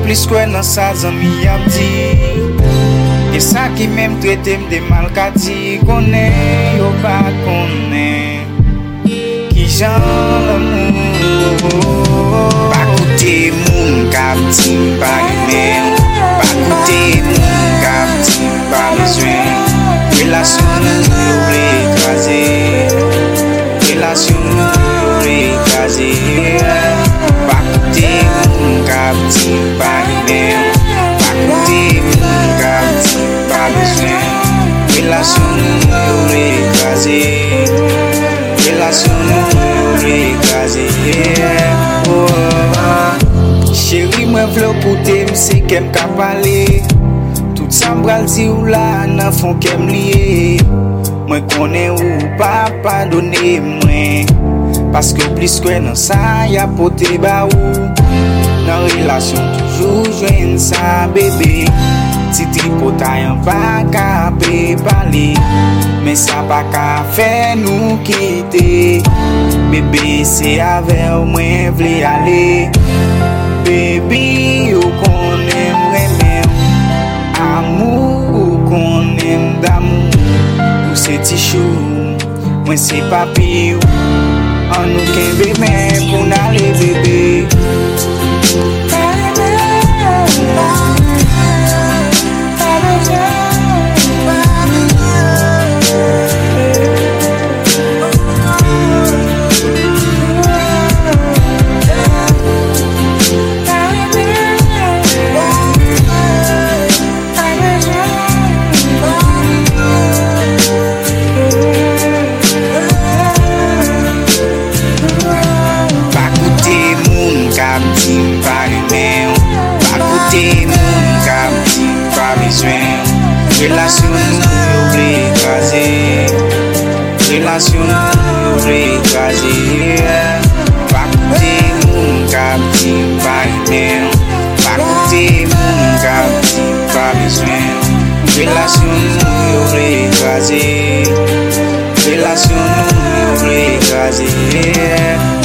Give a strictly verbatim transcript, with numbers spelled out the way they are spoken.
plis kwen nan sa zami ap di. E sa ki mèm trete m de mal ka di. Konen yo pa konen ki jan l'amour. Pa koute moun kap di pa remèm. Pa koute moun kap di pa bezwen. Relasyon nou yo vle ekraze. Relasyon nou yo vle ekraze. Pa koute moun kap di pa remèm. Pa koute moun kap di pa bezwen. Relasyon nou yo vle ekraze. Relasyon nou yo vle ekraze. Chéri mwen vle koute mse kem ka pale. Tout sa mbral di ou la nan fon kem liye. Mwen konen ou pa padone mwen. Paske plis kwen nan sa ya pote ba ou. Nan relasyon toujou jwen sa bebe. Ti tripotayan pa ka pe pale. Men sa pa ka fe nou kite. Bebe se ave mwen vle ale. Baby ou konen remem. Amou ou konen d'amou. Ou se ti chou, mwen se papi ou. An nou kenbe men pou nale bebe. Relasyon nou yo vle ekraze. Relasyon nou yo vle ekraze. Pa koute moun kap di pa remèm. Pa koute moun kap di pa bezwen. Relasyon nou yo vle ekraze. Relasyon nou yo vle ekraze.